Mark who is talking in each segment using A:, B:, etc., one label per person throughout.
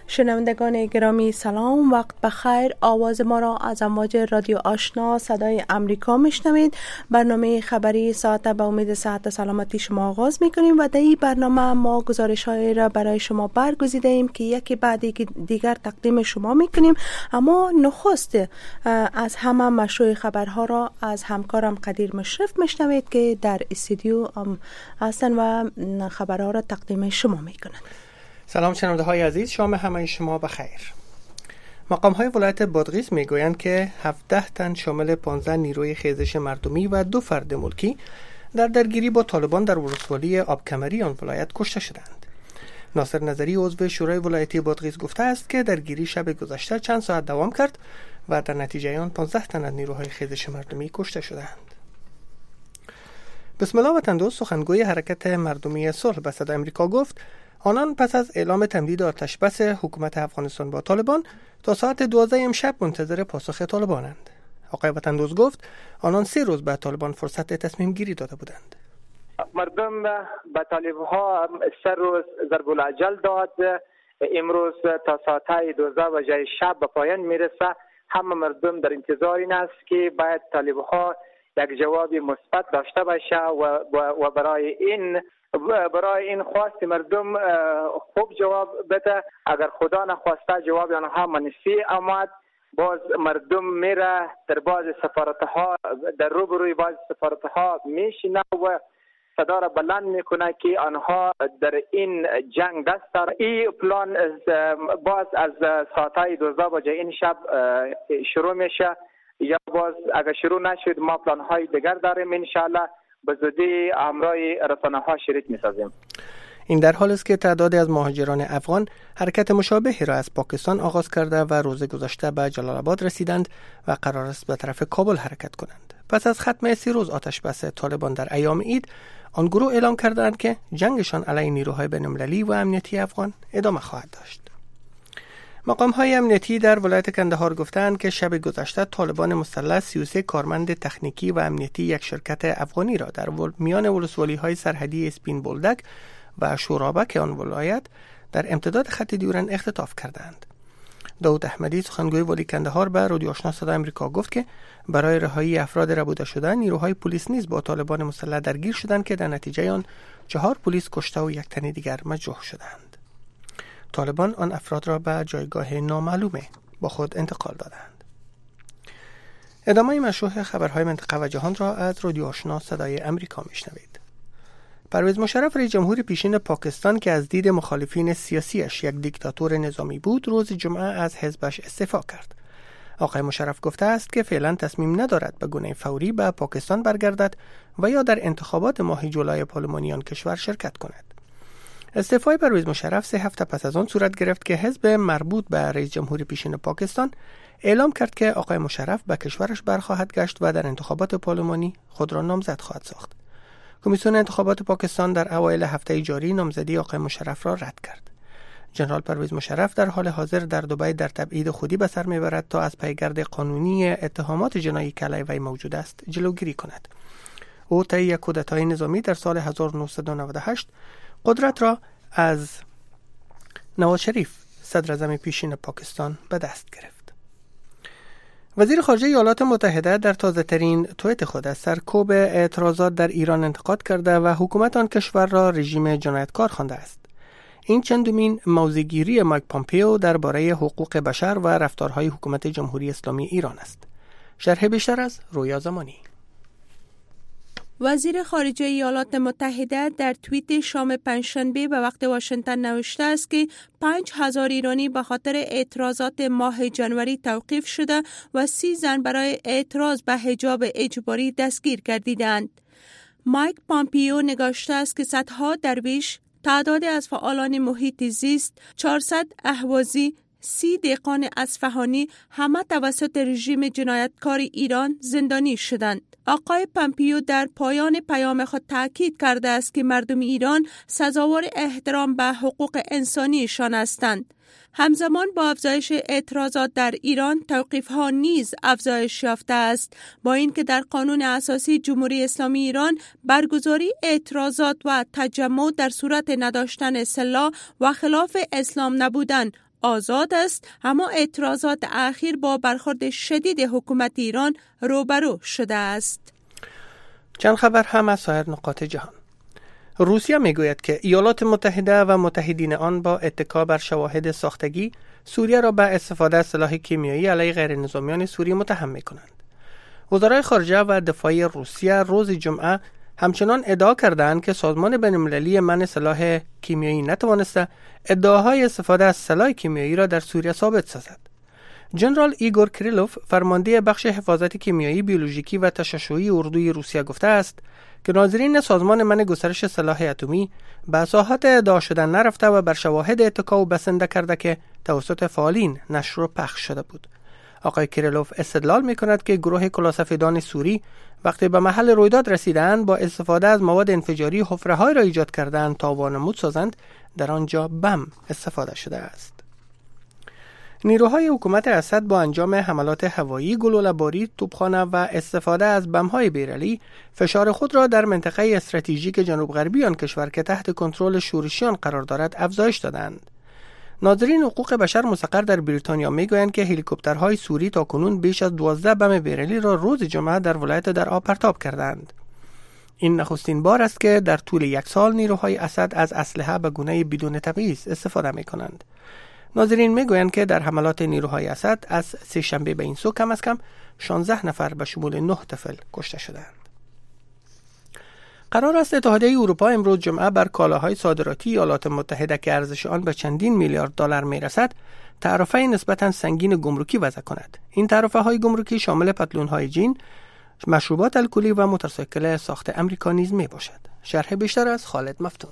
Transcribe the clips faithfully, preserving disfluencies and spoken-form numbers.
A: شنوندگان گرامی سلام، وقت بخیر. آواز ما را از امواج رادیو آشنا صدای امریکا میشنوید. برنامه خبری ساعت به امید صحت و سلامتی شما آغاز میکنیم و در این برنامه ما گزارش های را برای شما برگزیده ایم که یکی بعد دیگر تقدیم شما میکنیم. اما نخست از همه مشروع خبرها را از همکارم قدیر مشرف میشنوید که در استودیو هستن و خبرها را تقدیم شما میکنند.
B: سلام شنونده های عزیز، شام همه شما بخیر. مقام های ولایت بادغیس می گویند که هفده تن شامل پانزده نیروی خیزش مردمی و دو فرد ملکی در درگیری با طالبان در ولسوالی آبکمری آن ولایت کشته شدند. ناصر نظری عضو شورای ولایتی بادغیس گفته است که درگیری شب گذشته چند ساعت دوام کرد و در نتیجه آن پانزده تن از نیروهای خیزش مردمی کشته شدند. بسم الله وطن دوست سخنگوی حرکت مردمی صلح به صدای امریکا گفت آنان پس از اعلام تمدید آتش بس حکومت افغانستان با طالبان تا ساعت دوازده امشب منتظر پاسخ طالبانند. آقای وطندوز گفت آنان سه روز به طالبان فرصت تصمیم گیری داده بودند.
C: مردم به طالبها سه روز ضرب الاجل داد. امروز تا ساعت دوازده و جای شب به پایان میرسه. همه مردم در انتظار این است که باید طالبها یک جواب مثبت داشته باشه و و برای این برای این خواست مردم خوب جواب بده. اگر خدا نخواسته جواب آنها منفی آمد، باز مردم میره در باز سفارتها در روبروی باز سفارتها میشینه و صدا را بلند میکنه که آنها در این جنگ دست دارند. این پلان باز از ساعت دوازده بجه این شب شروع میشه یا باز اگر شروع نشد ما پلان های دیگر داریم ان شاء الله به زودی همراه رسانه‌ها شریک می‌سازیم.
B: این در حالی است که تعدادی از مهاجران افغان حرکت مشابهی را از پاکستان آغاز کرده و روز گذشته به جلال آباد رسیدند و قرار است به طرف کابل حرکت کنند. پس از ختم سی روز آتش بس طالبان در ایام عید، آن گروه اعلام کردند که جنگشان علیه نیروهای بین‌المللی و امنیتی افغان ادامه خواهد داشت. مقام های امنیتی در ولایت کندهار گفتند که شب گذشته طالبان مسلح سی و سه کارمند تکنیکی و امنیتی یک شرکت افغانی را در میان ولسوالی های سرحدی اسپین بولدک و شورابک آن ولایت در امتداد خط دیورند اختطاف کردند. داود احمدی سخنگوی والی کندهار به رادیو آشنا صدای امریکا گفت که برای رهایی افراد ربوده شده نیروهای پلیس نیز با طالبان مسلح درگیر شدند که در نتیجه آن چهار پلیس کشته و یک تن دیگر مجروح شدند. طالبان آن افراد را به جایگاه نامعلومه با خود انتقال دادند. ادامه مشروع خبرهای منطقه و جهان را از رادیو آشنا صدای امریکا میشنوید. پرویز مشرف رئیس جمهور پیشین پاکستان که از دید مخالفین سیاسیش یک دیکتاتور نظامی بود، روز جمعه از حزبش استعفا کرد. آقای مشرف گفته است که فعلا تصمیم ندارد به گونه فوری به پاکستان برگردد و یا در انتخابات ماه جولای پارلمانی آن کشور شرکت کند. استعفای پرویز مشرف سه هفته پس از آن صورت گرفت که حزب مربوط به رئیس جمهور پیشین پاکستان اعلام کرد که آقای مشرف به کشورش برخواهد گشت و در انتخابات پارلمانی خود را نامزد خواهد ساخت. کمیسیون انتخابات پاکستان در اوایل هفته جاری نامزدی آقای مشرف را رد کرد. جنرال پرویز مشرف در حال حاضر در دبی در تبعید خودی به سر میبرد تا از پیگرد قانونی اتهامات جنایی که علیه وی موجود است جلوگیری کند. او طی یک کودتای نظامی در سال هزار و نهصد و نود و هشت قدرت را از نواز شریف صدر اعظم پیشین پاکستان به دست گرفت. وزیر خارجه ایالات متحده در تازه ترین توییت خود از سرکوب اعتراضات در ایران انتقاد کرده و حکومت آن کشور را رژیم جنایتکار خوانده است. این چندمین موضع‌گیری مایک پامپئو درباره حقوق بشر و رفتارهای حکومت جمهوری اسلامی ایران است. شرح بیشتر از رویا زمانی.
A: وزیر خارجه ایالات متحده در توییت شام پنجشنبه به وقت واشنگتن نوشته است که پنج هزار ایرانی به خاطر اعتراضات ماه جنوری توقیف شده و سی زن برای اعتراض به حجاب اجباری دستگیر گردیدند. مایک پامپئو نگاشته است که صدها درویش، تعدادی از فعالان محیط زیست، چهارصد اهوازی، سی دهقان اصفهانی همه توسط رژیم جنایتکار ایران زندانی شدند. آقای پامپئو در پایان پیام خود تاکید کرده است که مردم ایران سزاوار احترام به حقوق انسانیشان هستند. همزمان با افزایش اعتراضات در ایران، توقیف‌ها نیز افزایش یافته است، با اینکه در قانون اساسی جمهوری اسلامی ایران برگزاری اعتراضات و تجمع در صورت نداشتن سلاح و خلاف اسلام نبودن آزاد است، اما اعتراضات اخیر با برخورد شدید حکومت ایران روبرو شده است.
B: چند خبر هم از سایر نقاط جهان. روسیه میگوید که ایالات متحده و متحدین آن با اتکا بر شواهد ساختگی سوریه را به استفاده از سلاح کیمیایی علیه غیر نظامیان سوریه متهم می‌کنند. وزرای خارجه و دفاعی روسیه روز جمعه همچنان ادعا کردند که سازمان بین‌المللی منع سلاح کیمیایی نتوانسته ادعاهای استفاده از سلاح کیمیایی را در سوریه ثابت سازد. جنرال ایگور کریلوف، فرمانده بخش حفاظت کیمیایی، بیولوژیکی و تشعشعی اردوی روسیه گفته است که ناظرین سازمان منع گسترش سلاح اتمی به ساحات ادعا شده نرفته و بر شواهد اتکا و بسنده کرده که توسط فعالین نشر و پخش شده بود. آقای کریلوف استدلال می کند که گروه کلاسفیدان سوری وقتی به محل رویداد رسیدند با استفاده از مواد انفجاری حفره‌های را ایجاد کردند تا وانمود سازند در آنجا بم استفاده شده است. نیروهای حکومت اسد با انجام حملات هوایی، گلوله‌باری، توپخانه و استفاده از بم‌های بیرلی فشار خود را در منطقه استراتژیک جنوب غربی آن کشور که تحت کنترل شورشیان قرار دارد افزایش دادند. ناظرین حقوق بشر مستقر در بریتانیا میگویند که هلیکوپترهای سوری تاکنون بیش از دوازده بم بیرلی را روز جمعه در ولایت درعا پرتاب کردند. این نخستین بار است که در طول یک سال نیروهای اسد از اسلحه به گونه بدون تبعیض استفاده می‌کنند. ناظرین میگویند که در حملات نیروهای اسد از سه شنبه به این سو کم از کم شانزده نفر به شمول نه طفل کشته شدند. قرار است اتحادیه اروپا امروز جمعه بر کالاهای صادراتی ایالات متحده که ارزش آن به چندین میلیارد دلار میرسد، تعرفه نسبتاً سنگین گمرکی وضع کند. این تعرفه های گمرکی شامل پتلون های جین، مشروبات الکلی و موتورسیکل ساخت امریکا نیز می باشد. شرح بیشتر از خالد مفتون.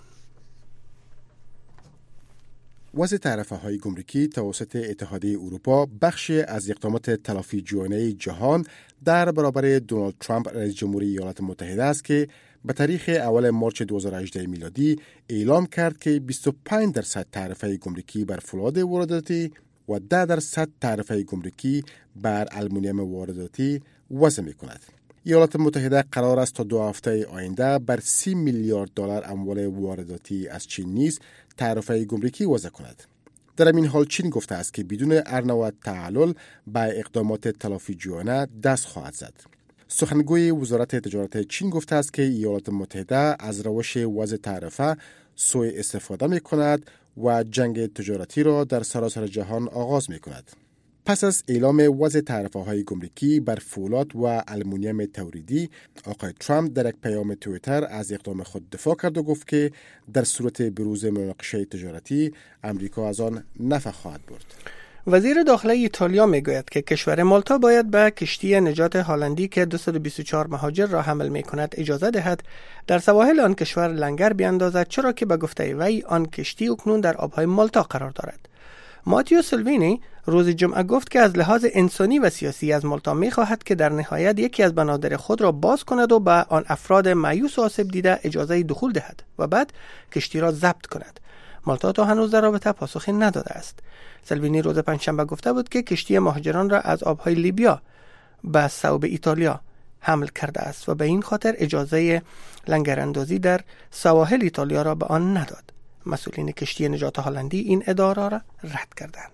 D: وضع تعرفه‌های گمرکی توسط اتحادیه اروپا بخشی از اقدامات تلافی جوانه جهان در برابر دونالد ترامپ رئیس جمهوری ایالات متحده است که به تاریخ اول مارچ دو هزار و هجده میلادی اعلام کرد که بیست و پنج درصد تعرفه گمرکی بر فولاد وارداتی و ده درصد تعرفه گمرکی بر آلومینیوم وارداتی وضع می‌کند. ایالات متحده قرار است تا دو هفته آینده بر سی میلیارد دلار اموال وارداتی از چین نیز تعرفه گمرکی وضع کند. در این حال چین گفته است که بدون ارنه و تعلل به اقدامات تلافی جویانه دست خواهد زد. سخنگوی وزارت تجارت چین گفته است که ایالات متحده از روش وضع تعرفه سوء استفاده می کند و جنگ تجارتی را در سراسر جهان آغاز می کند. پس از اعلام وضع تعرفه‌های گمرکی بر فولاد و آلومینیوم تولیدی، آقای ترامپ در یک پیام توییتر از اقدام خود دفاع کرد و گفت که در صورت بروز مناقشه تجارتی امریکا از آن نفع خواهد برد.
B: وزیر داخلی ایتالیا میگوید که کشور مالتا باید به کشتی نجات هلندی که دویست و بیست و چهار مهاجر را حمل می کند اجازه دهد در سواحل آن کشور لنگر بیاندازد، چرا که به گفته وی آن کشتی اکنون در آبهای مالتا قرار دارد. ماتیو سلوینی روز جمعه گفت که از لحاظ انسانی و سیاسی از مالتا می خواهد که در نهایت یکی از بنادر خود را باز کند و به آن افراد مایوس و آسیب دیده اجازه دخول دهد و بعد کشتی را ضبط کند. مالتا تا هنوز در رابطه پاسخی نداده است. سلوینی روز پنجشنبه گفته بود که کشتی مهاجران را از آبهای لیبیا به صوب ایتالیا حمل کرده است و به این خاطر اجازه لنگراندازی در سواحل ایتالیا را به آن نداد. مسئولین کشتی نجات هلندی این ادعا را رد کردند.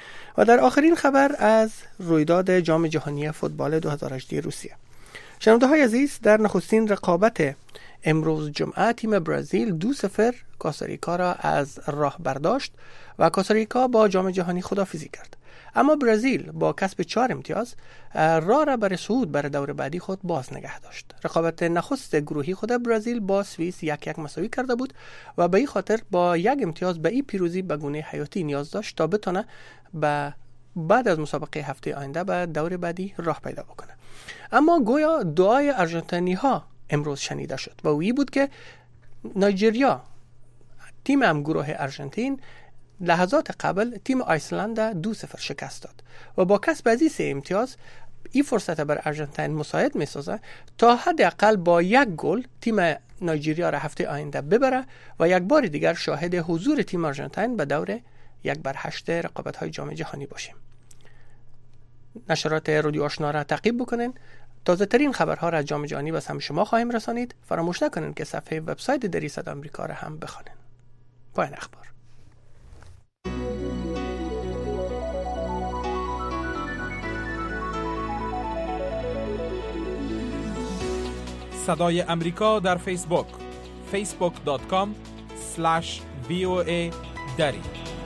B: و در آخرین خبر از رویداد جام جهانی فوتبال دو هزار و هجده روسیه. شنونده های عزیز، در نخستین رقابت امروز جمعه تیم برزیل دو صفر کوستاریکا را از راه برداشت و کوستاریکا با جام جهانی خداحافظی کرد. اما برزیل با کسب چهار امتیاز راه را برای صعود بر دور بعدی خود باز نگه داشت. رقابت نخست گروهی خود برزیل با سوئیس یک یک مساوی کرده بود و به این خاطر با یک امتیاز به این پیروزی به گونه حیاتی نیاز داشت تا بتونه به بعد از مسابقه هفته آینده به دور بعدی راه پیدا بکنه. اما گویا دعای آرژانتینی ها امروز شنیده شد و وی بود که نایجریا، تیم هم گروه آرژانتین، لحظات قبل تیم آیسلند دو صفر شکست داد و با کسب از این سه امتیاز این فرصت بر آرژانتین مساعد می‌سازه تا حداقل با یک گل تیم نایجریا را هفته آینده ببره و یک بار دیگر شاهد حضور تیم آرژانتین به دور یک بر هشت رقابت‌های جام جهانی باشیم. نشرات رادیو آشنا را تعقیب بکنین. تازه ترین خبرها را از جام جهانی به سمع شما خواهیم رسانید. فراموش نکنین که صفحه وبسایت دری صد آمریکا را هم بخوانید. پایان اخبار.
E: صدای امریکا در فیسبوک فیسبوک دات کام اسلش وی او ای دری.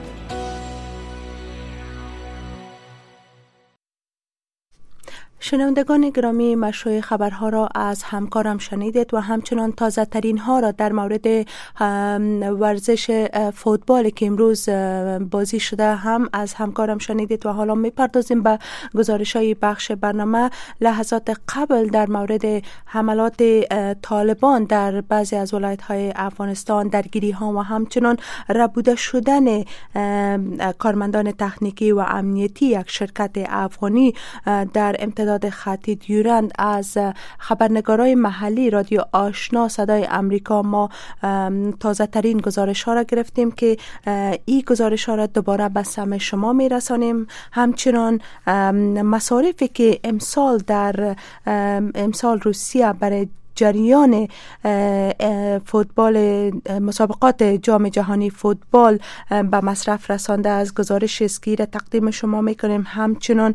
A: شنوندگان گرامی، مشروع خبرها را از همکارم شنیدید و همچنان تازه ترین ها را در مورد ورزش فوتبال که امروز بازی شده هم از همکارم شنیدید و حالا میپردازیم به گزارش های بخش برنامه. لحظات قبل در مورد حملات طالبان در بعضی از ولایت های افغانستان، درگیری ها و همچنان ربوده شدن کارمندان تکنیکی و امنیتی یک شرکت افغانی در امتداد خط دیورند از خبرنگارای محلی رادیو آشنا صدای امریکا ما تازه ترین گزارش ها را گرفتیم که این گزارش ها را دوباره به سمع شما می رسانیم. همچنان مصارفی که امسال در امسال روسیه برای جریان فوتبال مسابقات جام جهانی فوتبال به مصرف رسانده از گزارش اسکی را تقدیم شما میکنیم. همچنان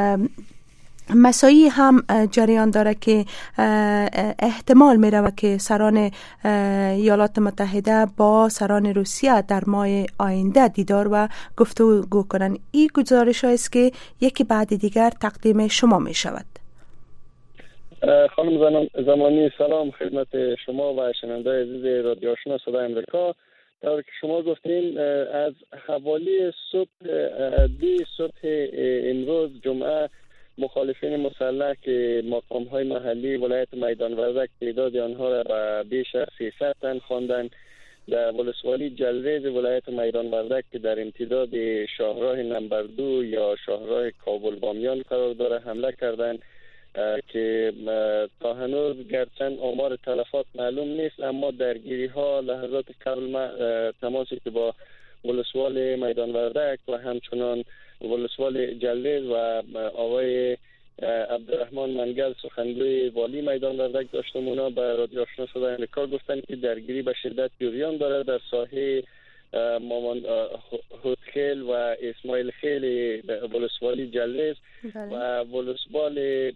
A: مسایی هم جریان داره که احتمال می رود که سران ایالات متحده با سران روسیه در ماه آینده دیدار و گفتگو کنند. این گزارش است که یکی بعد دیگر تقدیم شما می شود.
F: خانم زمانی، سلام خدمت شما و شنونده عزیز رادیو آشنا صدای امریکا. طور که شما گفتین، از حوالی صبح دی صبح امروز جمعه مخالفین مسلح که مقام‌های محلی ولایت میدان وردک تعداد آنها را به بیش از سیصد تن خواندند، در ولسوالی جلریز ولایت میدان وردک که در امتداد شاهراه نمبر دو یا شاهراه کابل بامیان قرار داره حمله کردند که تا هنوز گرچند آمار تلفات معلوم نیست، اما درگیری ها لحظات قبل تماسی که با ولسوال میدان وردک و همچنان ولسوال جلریز و آقای عبدالرحمن منگل سخنگوی والی میدان وردک داشتم، اونا به رادیو آشنا صدای امریکا گفتن که درگیری به شدت جریان داره در ساحه مامان هودخیل و اسماعیل خیل ولسوالی جلریز و ولسوال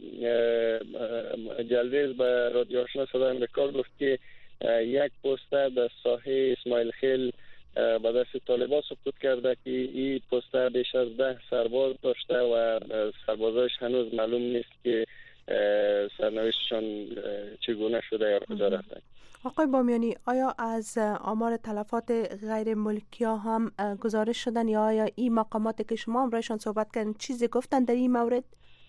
F: جلریز به رادیو آشنا صدای امریکا گفت که یک پوسته در ساحه اسماعیل خیل به دست طالبان سقوط کرده که این پوسته بیش از ده سرباز داشته و سربازاش هنوز معلوم نیست که سرنوشتشان چگونه شده یا کجا رفتن.
A: آقای بامیانی، آیا از آمار تلفات غیر ملکی ها هم گزارش شدن یا آیا این مقاماتی که شما امروزشان صحبت کردن چیزی گفتن در این مورد؟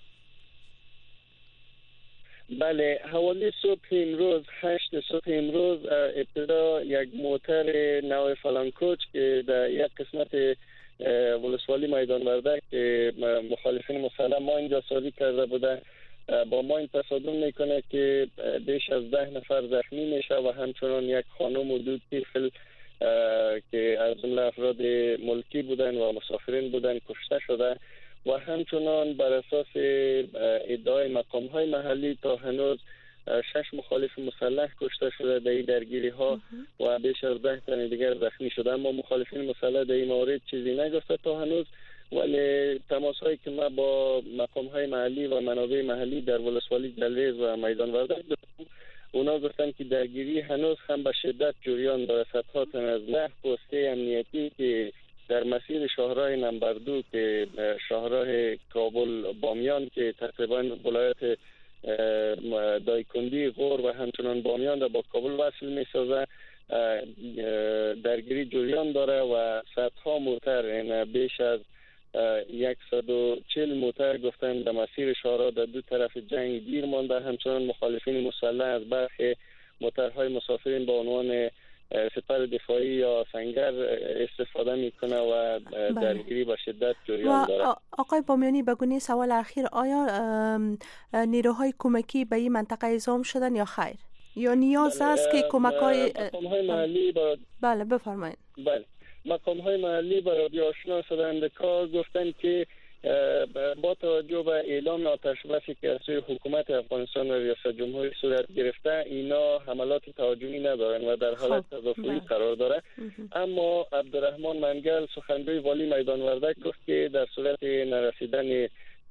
F: بله، حوالی صبح امروز هشت صبح امروز ابتدا یک موتر نوع فلانکوچ که در یک قسمت ولسوالی میدان وردک مخالفین مسلح ما اینجا سازی کرده بوده با ما این تصادم میکنه که بیش از ده نفر زخمی میشه و همچنان یک خانم و دو طفل که از جمله افراد ملکی بودن و مسافرین بودن کشته شده و همچنان بر اساس ادعای مقام های محلی تا هنوز شش مخالف مسلح کشته شده در این درگیری ها و بیش از ده تن دیگر زخمی شده، اما مخالفین مسلح در این مورد چیزی نگفته تا هنوز. ولی تماس هایی که ما با مقام های محلی و منابع محلی در ولسوالی جلریز و میدان وردک داشتیم، اونا گفتن که درگیری هنوز هم به شدت جریان داره. صدها تن از ده پوسته امنیتی که در مسیر شاهراه نمبر دو که شاهراه کابل بامیان که تقریبا ولایت دایکندی غور و همچنان بامیان را با کابل وصل می سازه، درگیری جریان داره و صدها موتر، یعنی بیش از صد و چهل موتر گفتن در مسیر شاهراه در دو طرف جنگ گیر مانده. همچنان مخالفین مسلح از برخی موترهای مسافرین با عنوان سپر دفاعی یا سنگر استفاده میکنه و درگیری با شدت جریان داره.
A: آقای بامیانی، بگونی سوال اخیر، آیا نیروهای کمکی به این منطقه اعزام شدن یا خیر؟ یا نیاز است که کمک های
F: محلی با...
A: بله بفرمایید.
F: بله، مقام های محلی با رادیو آشنا صدای امریکا گفتن که با توجه به اعلام آتش بسی که از سوی حکومت افغانستان و ریاست جمهوری صورت گرفته، اینا حملات تهاجمی ندارن و در حالت تدافعی قرار داره. اما عبدالرحمن منگل سخنگوی والی میدان وردک گفت که در صورت نرسیدن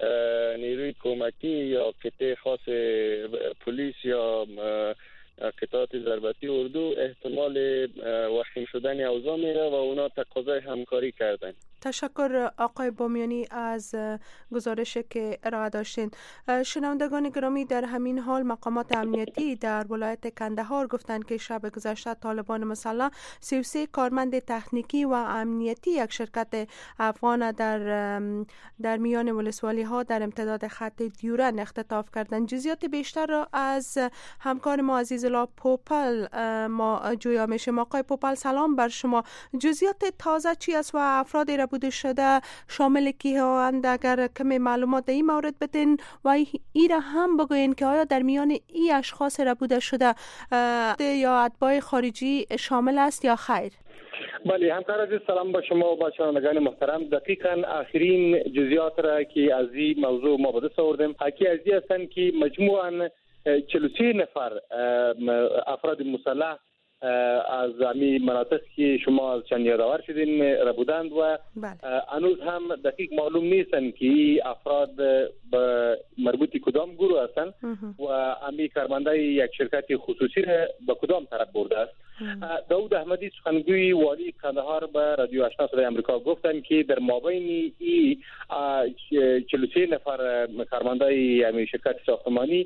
F: نیروی کمکی یا کته خاص پلیس یا قطعات ضربتی اردو احتمال وخیم شدن اوضاع میره و اونا تقاضای همکاری کردن.
A: تشکر آقای بامیانی از گزارشی که ارائه داشتین. شنوندگان گرامی، در همین حال مقامات امنیتی در ولایت کندهار گفتند که شب گذشته طالبان مسلح سی و سه کارمند تکنیکی و امنیتی یک شرکت افغان در در میان ولسوالی ها در امتداد خط دیورن اختطاف کردند. جزئیات بیشتر را از همکار ما عزیزالله پوپل ما جویا میشیم. آقای پوپل سلام بر شما. جزئیات تازه چی است و افراد را بوده شده شامل کی هستند؟ اگر کمی معلومات در این مورد بدین و ای را هم بگوین که آیا در میان ای اشخاص را بوده شده یا اتباع خارجی شامل است یا خیر؟
G: بله همکار عزیز سلام با شما و با شنوندگان محترم. دقیقاً آخرین جزئیات را که از این موضوع ما به دست آوردیم حکی از این هستند که مجموعاً چهل و سه نفر افراد مسلح از امی مناطق که شما از چند یادآور شدین را بودند و هنوز هم دقیق معلوم نیستند که افراد مربوطی کدام گروه هستند و امی کارمندای یک شرکت خصوصی را به کدام طرف برده است. داود احمدی سخنگوی والی کندهار به رادیو آشنا صدای آمریکا گفتند که در مابین این چهل و سه نفر کارمندای امی شرکت ساختمانی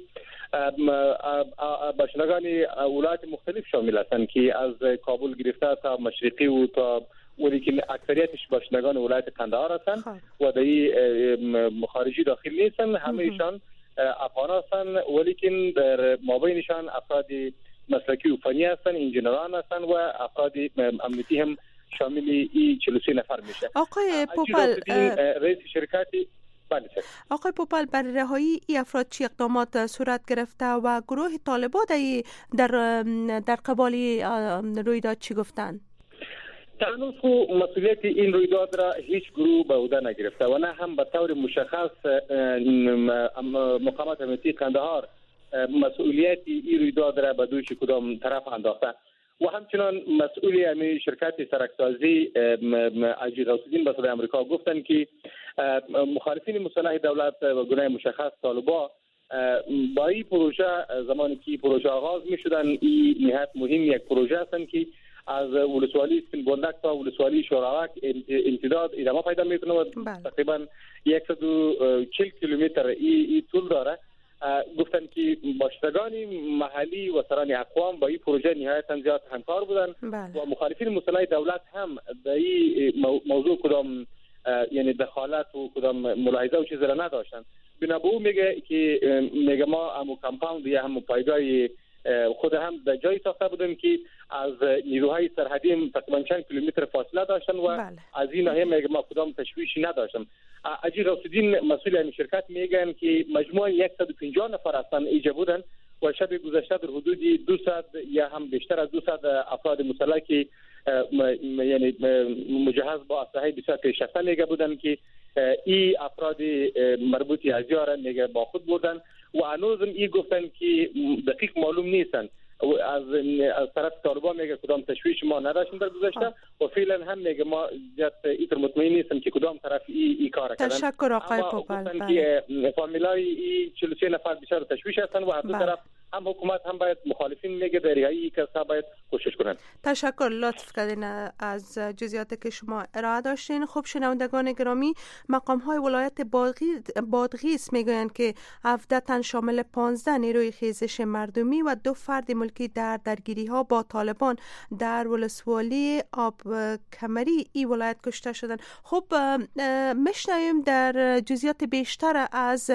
G: باشندگان ولایات مختلف شامل هستند که از کابل گرفته تا مشرقی و تا ولیکن اکثریتش باشندگان ولایت کندهار هستند و در خارجی داخل نیستند. همه ایشان افغان هستند ولیکن در مابینشان افراد مسلکی و فنی هستند، انجینران هستند و افراد امنیتی هم شامل این چهل و سه نفر میشه.
A: آقای پوپل
G: رئیس شرکتی
A: آقای پوپل بر رهایی ای افراد چی اقدامات صورت گرفته و گروه طالبان در در قبال رویداد چی گفتند؟
G: تنوز مسئولیت این رویداد را هیچ گروه به عهده نگرفته و نه هم به طور مشخص مقامات امنیتی کندهار مسئولیت این رویداد را به دوش کدام طرف انداخته و همچنان مسئولی امی شرکت سرکسازی اجی غوث‌الدین به صدای آمریکا گفتند که مخالفین مسلح دولت و گروه مشخص طالبان با این پروژه زمانی که پروژه آغاز می شدن این نهایت مهم یک پروژه هستند که از ولسوالی سپینگندک تا ولسوالی شوراوک امتداد ادامه پیدا میکنه و تقریبا صد و چهل کیلومتر این طول داره. گفتن که باشندگان محلی و سران اقوام با این پروژه نهایتاً زیاد همکار بودن و مخالفین مسلح دولت هم در این موضوع کدام یعنی دخالت و کدام ملاحظه و چیزی را نداشتن. بنابراین میگه که میگه ما همو کامپاوند یا همو پایگاه خود هم در جایی ساخته بودیم که از نیروهای سرحدی تقریبا چند کیلومتر فاصله داشتن و بله. از این ناحیه میگه ما کدام تشویشی نداشتم. اجی غوث‌الدین مسئول این شرکت میگن که مجموعاً صد و پنجاه نفر هستن ایجا بودن و شب گذشته در حدود دویست یا هم بیشتر از دویست افراد مسلح که یعنی مجهز با اسلحه بسیار پیشرفته میگه بودن که این افراد مربوطی از یار میگه با خود بردن و هنوزم این گفتن که دقیق معلوم نیستن از از طرف طالبان میگه کدام تشویش ما نداشتیم در گذشته و فعلا هم میگه ما زیاد ایتر مطمئن نیستم که کدام طرف ای, ای کار کردن.
A: تشکر آقای پوپل.
G: گفتن که فامیلای ای چهل و سه نفر بسیار تشویش هستن و هر دو طرف هم حکومت هم باید مخالفین میگه در رهایی کسا باید کوشش کنن.
A: تشکر لطف کردین از جزئیاتی که شما ارائه داشتین. خب شنوندگان گرامی، مقام های ولایت بادغیس میگویند که هفده تن شامل پانزده نیروی خیزش مردمی و دو فرد ملکی در درگیری ها با طالبان در ولسوالی آب کمری ای ولایت کشته شدند. خب میشنویم در جزئیات بیشتر از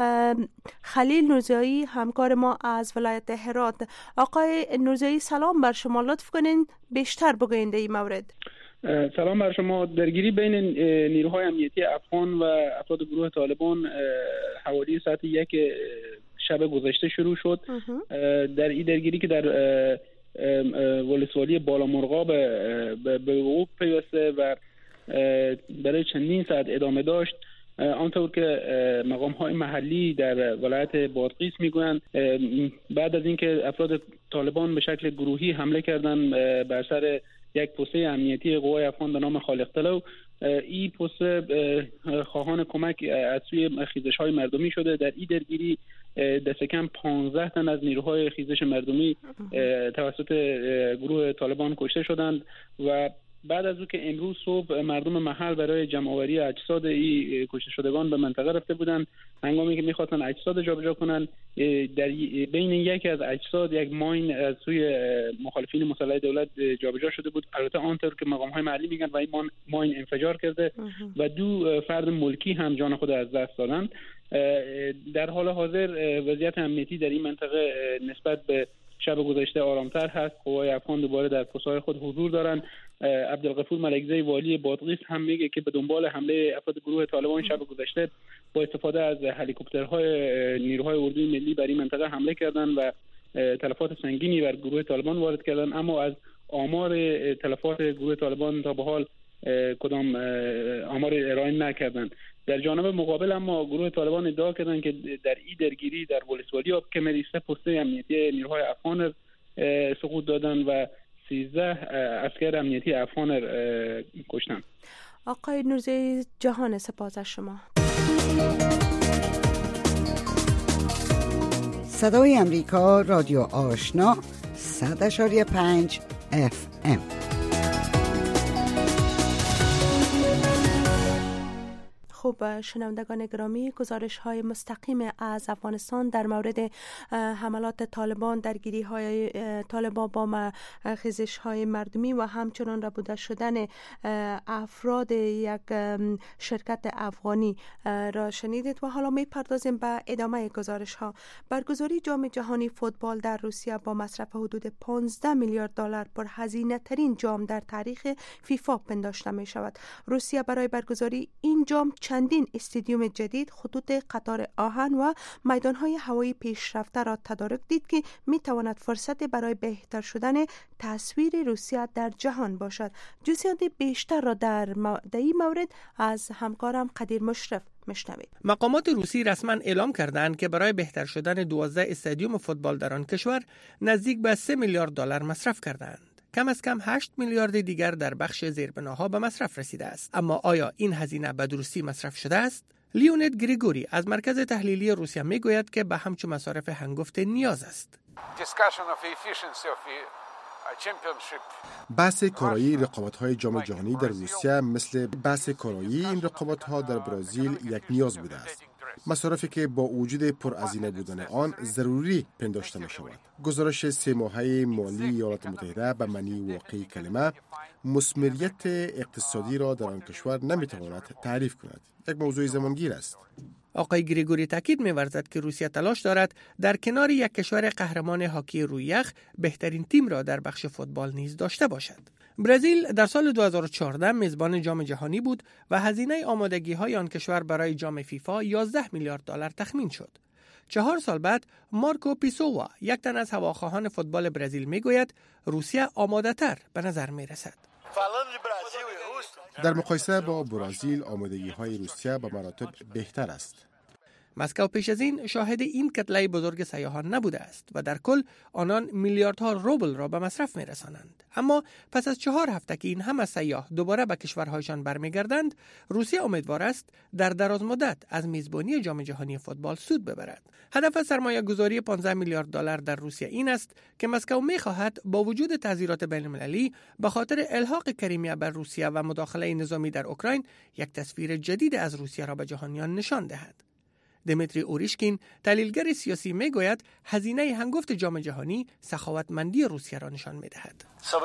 A: خلیل نورزایی همکار ما از ولایت هرات. آقای نورزایی سلام بر شما، لطف کنین بیشتر بگوین در این مورد.
H: سلام بر شما. درگیری بین نیروهای امنیتی افغان و افراد گروه طالبان حوالی ساعت یک شب گذشته شروع شد. در این درگیری که در ولسوالی بالامرغاب به وقوع پیوسته و برای چندین ساعت ادامه داشت، آنطور که مقام های محلی در ولایت بادغیس میگویند بعد از اینکه افراد طالبان به شکل گروهی حمله کردند بر سر یک پست امنیتی قوای افغان به نام خالق طلو. این پست خواهان کمک از سوی خیزش‌های مردمی شده. در این درگیری دست کم پانزده تن از نیروهای خیزش مردمی توسط گروه طالبان کشته شدند و بعد از او که امروز صبح مردم محل برای جمع‌آوری اجساد این کشته شدگان به منطقه رفته بودند، هنگامی که می‌خواستن اجساد جابجا کنند، در بین یکی از اجساد یک ماین از سوی مخالفین مسلح دولت جابجا شده بود. البته آنطور که مقام‌های محلی میگن و این ماین انفجار کرده و دو فرد ملکی هم جان خود از دست دادند. در حال حاضر وضعیت امنیتی در این منطقه نسبت به شب گذشته آرامتر هست. قوای افغان دوباره در پست‌های خود حضور دارند. عبدالغفور ملکزی والی بادغیس هم میگه که به دنبال حمله افراد گروه طالبان شب گذشته با استفاده از هلیکوپترهای نیروهای اردوی ملی بر این منطقه حمله کردند و تلفات سنگینی بر گروه طالبان وارد کردند، اما از آمار تلفات گروه طالبان تا به حال کدام آمار ارائه نکردند. در جانب مقابل اما گروه طالبان ادعا کردند که در این درگیری در ولسوالی آب کمری سه پست امنیتی نیروهای افغان سقوط دادند و سیزده عسکر امنیتی افغان کشتند.
A: آقای نورزی جهان، سپاس از شما.
I: صدای امریکا، رادیو آشنا، صد اشاری پنج اف ام.
A: خوب شنوندگان گرامی، گزارش های مستقیم از افغانستان در مورد حملات طالبان، درگیری های طالبان با خیزش های مردمی و همچنان ربوده شدن افراد یک شرکت افغانی را شنیدید و حالا می پردازیم به ادامه گزارش ها. برگزاری جام جهانی فوتبال در روسیه با مصرف حدود پانزده میلیارد دلار پر هزینه ترین جام در تاریخ فیفا پنداشته می شود. روسیه برای برگزاری این جام چندین استادیوم جدید، خطوط قطار آهن و میدان‌های هوایی پیشرفته را تدارک دید که می‌تواند فرصت برای بهتر شدن تصویر روسیه در جهان باشد. جزئیات بیشتر را در این مورد از همکارم قدیر مشرف میشنوید.
B: مقامات روسی رسما اعلام کردند که برای بهتر شدن دوازده استادیوم فوتبال در آن کشور نزدیک به سه میلیارد دلار مصرف کردند. کم از کم هشت میلیارد دیگر در بخش زیربناها به مصرف رسیده است. اما آیا این هزینه به درستی مصرف شده است؟ لیونید گریگوری از مرکز تحلیلی روسیه میگوید که به همچون مصارف هنگفت نیاز است.
D: بحث کارایی رقابت‌های جام جهانی در روسیه مثل بحث کارایی این رقابت‌ها در برزیل یک نیاز بوده است. مصارفی که با وجود پرهزینه بودن آن ضروری پنداشته می شود. گزارش سه ماهه مالی ایالات متحده به معنی واقعی کلمه مثمریت اقتصادی را در آن کشور نمی تواند تعریف کند. یک موضوع زمانگیر است.
B: آقای گریگوری تاکید می‌ورزد که روسیه تلاش دارد در کنار یک کشور قهرمان هاکی روی یخ بهترین تیم را در بخش فوتبال نیز داشته باشد. برزیل در سال دو هزار و چهارده میزبان جام جهانی بود و هزینه آمادگی‌های آن کشور برای جام فیفا یازده میلیارد دلار تخمین شد. چهار سال بعد مارکو پیسووا، یک تن از هواخواهان فوتبال برزیل، میگوید روسیه آماده‌تر به نظر می‌رسد.
D: در مقایسه با برزیل آمادگی‌های روسیه به مراتب بهتر است.
B: مسکو پیش از این شاهد این کتله بزرگ سیاحان نبوده است و در کل آنان میلیاردها روبل را به مصرف می‌رسانند. اما پس از چهار هفته که این همه سیاح دوباره به کشورهایشان برمیگردند، روسیه امیدوار است در دراز مدت از میزبانی جام جهانی فوتبال سود ببرد. هدف سرمایه گذاری پانزده میلیارد دلار در روسیه این است که مسکو می‌خواهد با وجود تعزیرات بین‌المللی به خاطر الحاق کریمیا بر روسیه و مداخله نظامی در اوکراین یک تصویر جدید از روسیه را به جهانیان نشان دهد. دمیتری اوریشکین، تحلیلگر سیاسی، میگوید هزینه هنگفت جام جهانی سخاوتمندی روسیه را نشان میدهد.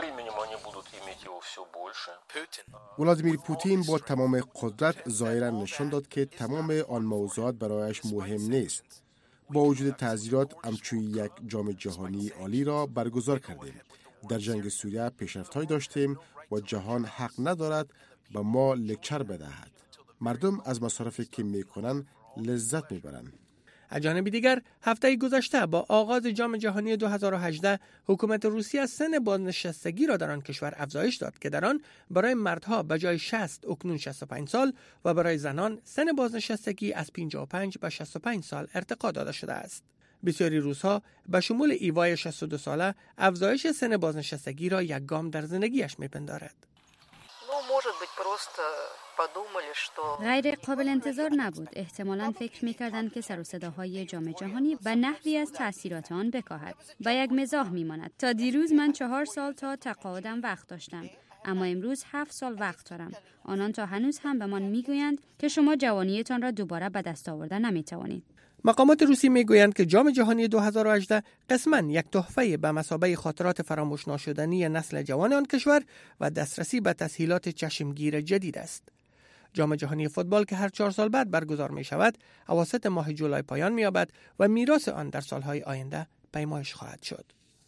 D: ولادیمیر پوتین با تمام قدرت ظاهرا نشان داد که تمام آن موضوعات برایش مهم نیست. با وجود تعزیرات همچون یک جام جهانی عالی را برگزار کردیم. در جنگ سوریه پیشرفت‌هایی داشتیم و جهان حق ندارد به ما لکچر بدهد. مردم از مصارفی که میکنند لذت میبرند.
B: از جانب دیگر هفته گذشته با آغاز جام جهانی دو هزار و هجده حکومت روسیه سن بازنشستگی را در آن کشور افزایش داد که در آن برای مردها به جای شصت اکنون شصت و پنج سال و برای زنان سن بازنشستگی از پنجاه و پنج به شصت و پنج سال ارتقا داده شده است. بسیاری روس‌ها به شمول ایوای شصت و دو ساله افزایش سن بازنشستگی را یک گام در زندگیش می‌پندارد.
J: غیر قابل انتظار نبود. احتمالاً فکر می‌کردند که سر و صداهای جام جهانی به نحوی از تأثیرات آن بکاهد. به یک مزاح می‌ماند. تا دیروز من چهار سال تا تقاعدم وقت داشتم. اما امروز هفت سال وقت دارم. آنان تا هنوز هم به من میگویند که شما جوانیتان را دوباره به دست آوردن نمیتوانید.
B: مقامات روسی میگویند که جام جهانی دو هزار و هجده قسماً یک تحفه به مثابه خاطرات فراموش ناشدنی نسل جوان آن کشور و دسترسی به تسهیلات چشمگیر جدید است. جام جهانی فوتبال که هر چهار سال بعد برگزار می شود، اواسط ماه جولای پایان می یابد و میراث آن در سالهای آینده پیمایش خواهد شد.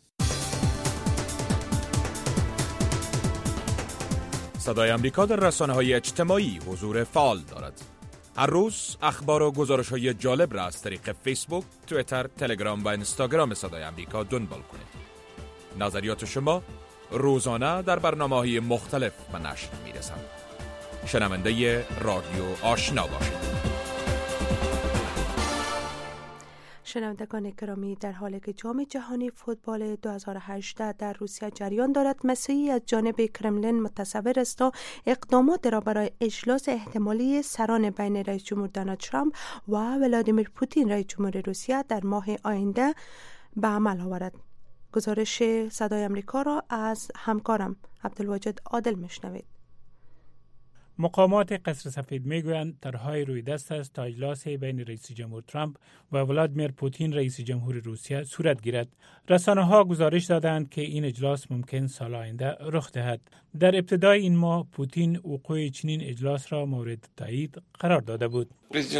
E: صدای امریکا در رسانه‌های اجتماعی حضور فعال دارد. هر روز اخبار و گزارش‌های جالب را از طریق فیسبوک، توییتر، تلگرام و اینستاگرام صدای امریکا دنبال کنید. نظریات شما روزانه در برنامه‌های مختلف به نشر می‌رسند. شنونده رادیو آشنا باشید.
A: شنوندگان گرامی، در حالی که جام جهانی فوتبال دو هزار و هجده در روسیه جریان دارد، مسئولی از جانب کرملین متصور است تا اقدامات را برای اجلاس احتمالی سران بین رئیس جمهور دونالد ترامپ و ولادیمیر پوتین رئیس جمهور روسیه در ماه آینده به عمل آورد. گزارش صدای امریکا را از همکارم عبدالواجد عادل میشنوید.
K: مقامات قصر سفید میگویند طرحهای روی دست است تا اجلاس بین رئیس جمهور ترامپ و ولادیمیر پوتین رئیس جمهور روسیه صورت گیرد. رسانه‌ها گزارش دادند که این اجلاس ممکن سال آینده رخ دهد. در ابتدای این ماه پوتین وقوع چنین اجلاس را مورد تایید قرار داده بود.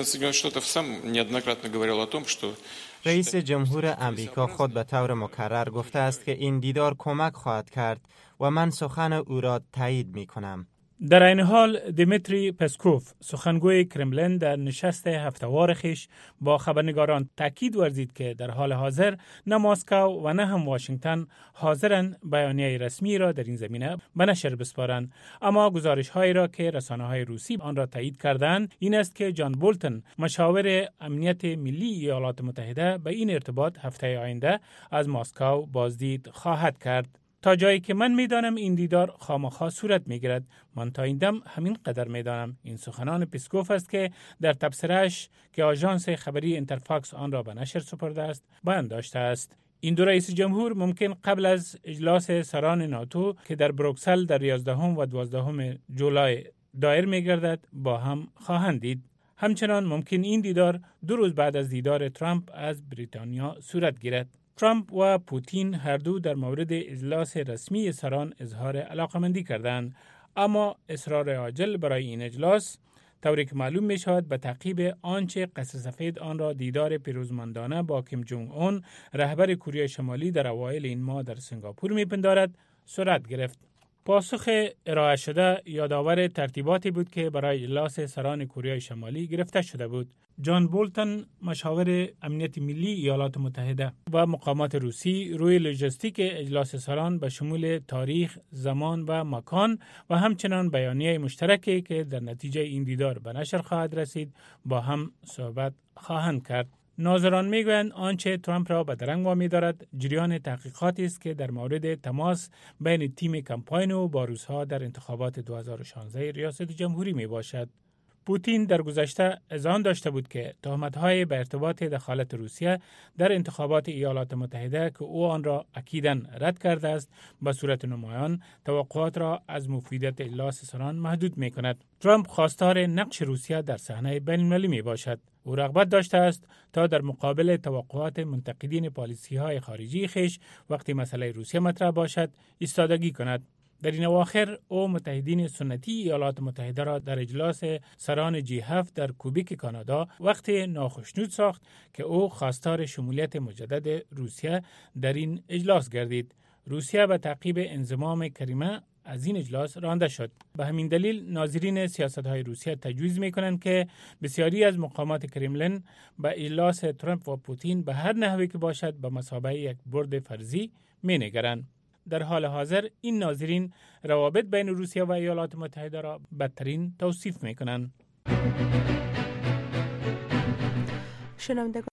L: رئیس جمهور امریکا خود به طور مکرر گفته است که این دیدار کمک خواهد کرد و من سخن او را تایید می کنم.
K: در این حال دیمیتری پسکوف سخنگوی کرملین در نشست هفته‌وار خویش با خبرنگاران تاکید ورزید که در حال حاضر نه مسکو و نه هم واشنگتن حاضرند بیانیه رسمی را در این زمینه به نشر بسپارند. اما گزارش‌هایی را که رسانه‌های روسی آن را تایید کردند این است که جان بولتن مشاور امنیت ملی ایالات متحده به این ارتباط هفته آینده از مسکو بازدید خواهد کرد. تا جایی که من میدانم این دیدار خامخا صورت میگیرد. من تا این دم همین قدر میدانم. این سخنان پسکوف است که در تبصره‌اش که آژانس خبری اینترفاکس آن را به نشر سپرده است بیان داشته است. این دو رئیس جمهور ممکن قبل از اجلاس سران ناتو که در بروکسل در یازدهم و دوازدهم جولای دایر میگردد با هم خواهند دید. همچنان ممکن این دیدار دو روز بعد از دیدار ترامپ از بریتانیا صورت گیرد. ترامپ و پوتین هر دو در مورد اجلاس رسمی سران اظهار علاقمندی کردند، اما اصرار عاجل برای این اجلاس طوری که معلوم می شود به تعقیب آنچه قصر سفید آن را دیدار پیروزمندانه با کیم جونگ اون رهبر کره شمالی در اوایل این ماه در سنگاپور می پندارد صورت گرفت. پاسخ ارائه شده یادآور ترتیباتی بود که برای اجلاس سران کره شمالی گرفته شده بود. جان بولتن مشاور امنیت ملی ایالات متحده و مقامات روسی روی لوجستیک اجلاس سران به شمول تاریخ، زمان و مکان و همچنان بیانیه مشترکی که در نتیجه این دیدار به نشر خواهد رسید با هم صحبت خواهند کرد. ناظران میگویند آنچه ترامپ را به درنگ وامی دارد جریان تحقیقاتی است که در مورد تماس بین تیم کمپاین و با روس‌ها در انتخابات دو هزار و شانزده ریاست جمهوری می باشد. پوتین در گذشته اذعان داشته بود که تهمت‌های به ارتباط دخالت روسیه در انتخابات ایالات متحده که او آن را اکیداً رد کرده است به صورت نمایان توقعات را از مفیدیت اجلاس سران محدود می‌کند. ترامپ خواستار نقش روسیه در صحنه بین‌المللی میباشد. او رغبت داشته است تا در مقابل توقعات منتقدین پالیسی‌های خارجی خویش وقتی مسئله روسیه مطرح باشد ایستادگی کند. در این اواخر او متحدین سنتی ایالات متحده را در اجلاس سران جی هفت در کوبیک کانادا وقتی ناخشنود ساخت که او خواستار شمولیت مجدد روسیه در این اجلاس گردید. روسیه به تعقیب انضمام کریمه از این اجلاس رانده شد. به همین دلیل ناظرین سیاست‌های روسیه تجویز می‌کنند که بسیاری از مقامات کرملین به اجلاس ترامپ و پوتین به هر نحوی که باشد به مثابه یک برد فرضی می‌نگرند. در حال حاضر این ناظرین روابط بین روسیه و ایالات متحده را بدترین توصیف می‌کنند.
A: شنوندگان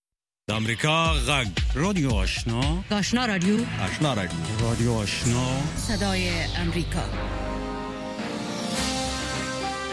M: امریکا غږ رادیو آشنا
N: آشنا رادیو
M: آشنا رادیو رادیو آشنا
N: صدای امریکا